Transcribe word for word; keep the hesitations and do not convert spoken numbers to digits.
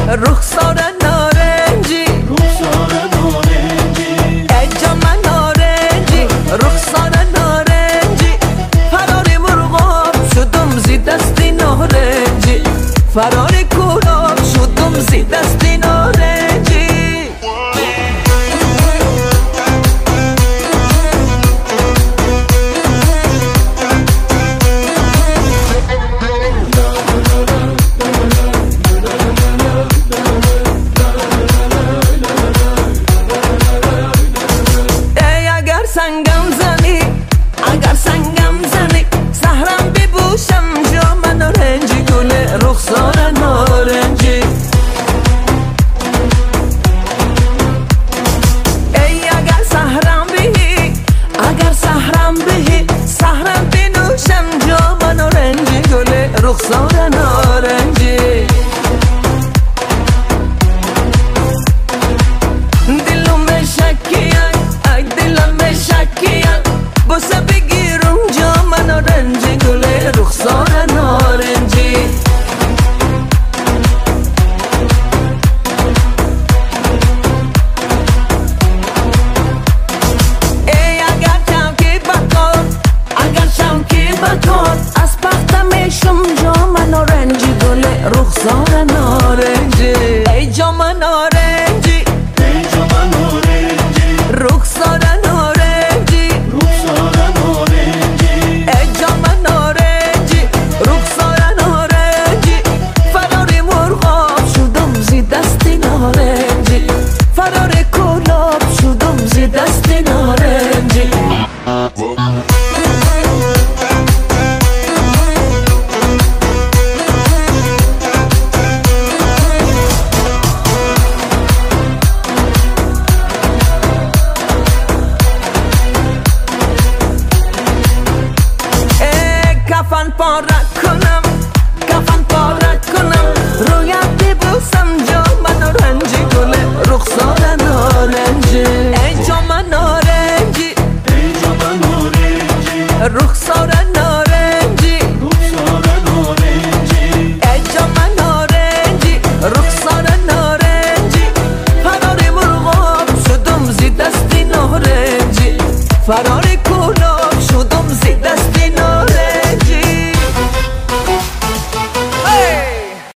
رخسار نارنجی رخسار نارنجی ای جام نارنجی رخسار نارنجی فرار مرغاب شدم زی دستی نارنجی فرار کلاب شدم زی دستی نارنجی سنگم زنی اگر سنگم زنی زهرم ببوشم جام نارنجی گل رخسار نارنجی ای اگر سهرم بهی اگر سهرم بهی سهرم بنوشم جام نارنجی گل رخسار نارنجی دلم شکیه بوسه بگیرم جام نارنجی گل رخسار نارنجی ای اگر شوکی بکن اگر شوکی بکن از پختم میشم جام نارنجی گل رخسار نارنجی ای جام نارنجی ای جام نارنجی رخسار دستی نارنجی کفن پارک کنم کفن پارک کنم رویت ببوسم جام نارنجی گل رخسار نارنجی ای جام نارنجی ای جام نارنجی رخسار